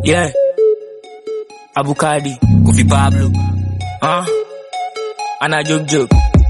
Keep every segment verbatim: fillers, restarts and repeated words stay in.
Yeah. Abukadi, Kofi Pablo. Huh? Anna joke joke.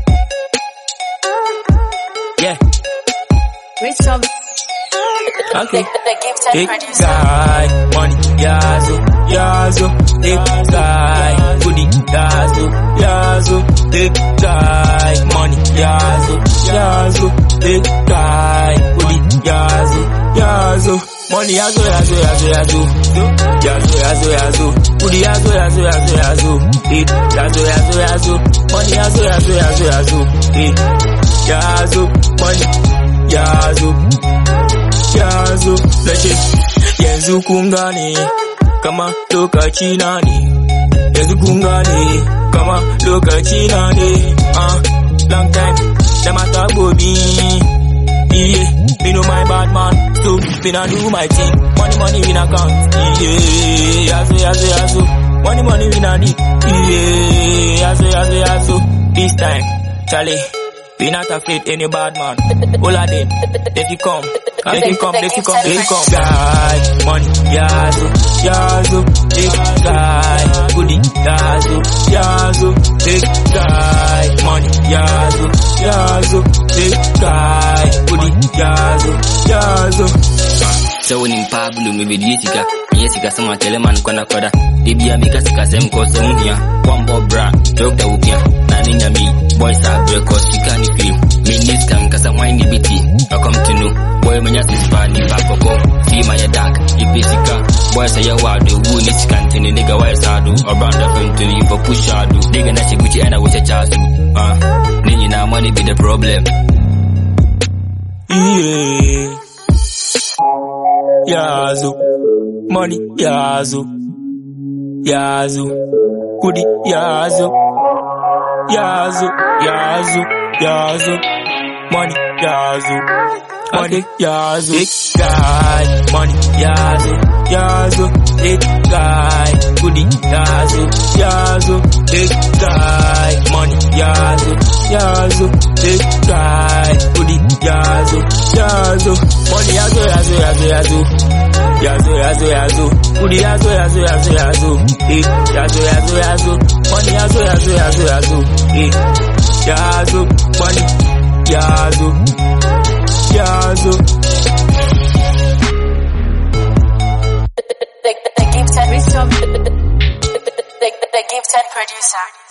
Yeah. Rich some. Okay. The gifted Big producer. guy, money, yazo, yazo. Big guy, goodie, yazo, yazo. Big guy, money, yazo, yazo. Big guy, goodie, yazo, yazo. Money, yazo, yazo, yazo, yazo. Yazo, yazo, yazo. Goodie, yazo, yazo, yazo, yazo. Eh, yazo, yazo, yazo. Money, yazo, yazo, yazo, yazo. Eh, yazo, money, yazo. Yazo, lace, yanzu kun gane, kama lokaci na ne, yanzu kun gane, kama lokaci na ne, ah, long time, them a talk about me, yeah, me know my bad man, so me na do my thing, money money we na count, yeah, yazo yazo yazo, money money we na need, yeah, yazo yazo yazo, this time, Charlie. We not afraid any bad man. All of them, they fi come, they fi come, they fi come, they fi come. Guy, money, yazo, yazo, big guy, goodie, yazo, yazo, big guy, money, yazo, yazo, big guy, goodie, yazo, yazo. So when in Pablo, me with Yetika, Yetika, someone tell a man, Kona Koda, Dibia Mikasika, Sem Kosa Unia, one bob bra, talk the Upia, Naninga me, boys are break, cause you can't feel. Me this come, cause I'm whiny bitty, I come to know, boy, when you're Spanish, Papako, see my dark, you basically, boys say, wow, the wound is continue, nigga, why is I do, or brand of him to you for push I do, nigga, that's a Gucci and I wish a child, uh, then now money be the problem. Yeah. Yazo, money, yazo, yazo, goodie, yazo, yazo, yazo, yazo, money, yazo, money, yazo, big guy, money, yazo, yazo, big guy, goodie, yazo, yazo, big guy, money, yazo, yazo, big guy, goodie, yazo, yazo. Money yazo yazo yazo yazo yazo yazo yazo goodie yazo yazo yazo yazo eh yazo yazo yazo money yazo yazo yazo yazo eh yazo money yazo yazo The, the, the gifted, the, the, the gifted producer.